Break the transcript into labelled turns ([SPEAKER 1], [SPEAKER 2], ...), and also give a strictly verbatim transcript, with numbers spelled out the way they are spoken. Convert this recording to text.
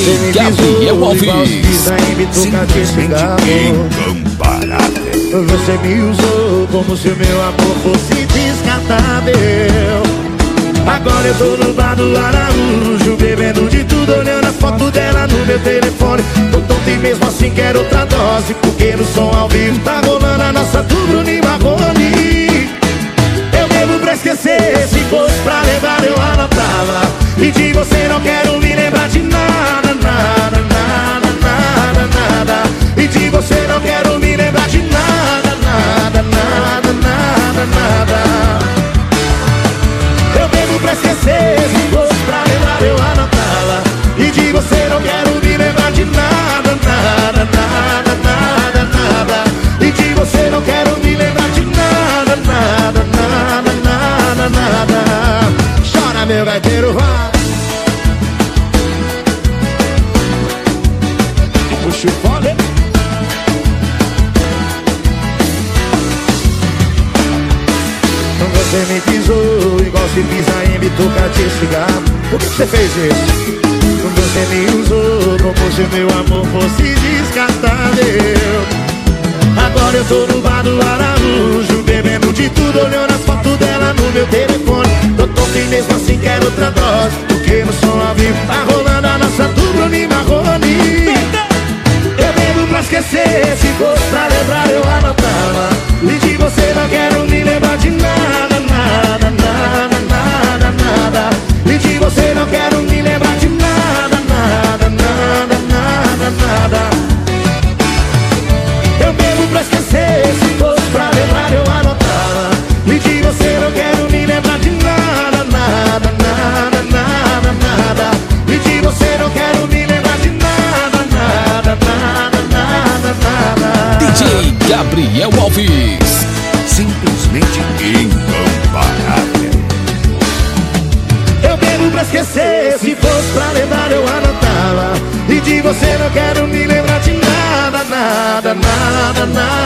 [SPEAKER 1] D J Gabriel Alves,
[SPEAKER 2] simplesmente incomparável.
[SPEAKER 3] Você me usou como se o meu amor fosse descartável. Agora eu tô no bar do Araújo, bebendo de tudo, olhando a foto dela no meu telefone. Tô tonto e mesmo assim quero outra dose, porque no som ao vivo tá rolando a nossa dupla Bruno e Marrone. Eu bebo pra esquecer, se fosse pra levar eu anotava. E de você não quero me lembrar de nada, nada, nada, nada, nada. E de você não quero me lembrar de nada, nada, nada, nada, nada. Eu bebo pra esquecer, se fosse pra lembrar eu anotava. E de você não quero me lembrar de nada, nada, nada, nada, nada. E de você não quero me lembrar de nada, nada, nada, nada, nada. Chora meu gaiteiro, vai. Puxa o fole. Você me pisou igual se pisa em bituca de cigarro. Por que você fez isso? Você me usou como se meu amor fosse descartável. Agora eu tô no bar do Araújo, bebendo de tudo, olhando as fotos dela no meu telefone. Tô tonto e mesmo assim quero outra dose, porque no som ao vivo tá rolando a nossa dupla Bruno e Marrone. Eu bebo pra esquecer, se fosse pra lembrar eu anotava. E de você não quero me lembrar de nada, nada, nada, nada, nada. E de você não quero me lembrar de nada, nada, nada, nada, nada. Eu bebo pra esquecer, se fosse pra lembrar eu anotava. E de você não quero me lembrar de nada, nada, nada, nada, nada. E de você não quero me lembrar de nada, nada, nada, nada, nada.
[SPEAKER 1] D J Gabriel Alves,
[SPEAKER 2] Simplesmente incomparável.
[SPEAKER 3] Eu bebo pra esquecer, se fosse pra lembrar eu anotava. E de você não quero me lembrar de nada, nada, nada, nada.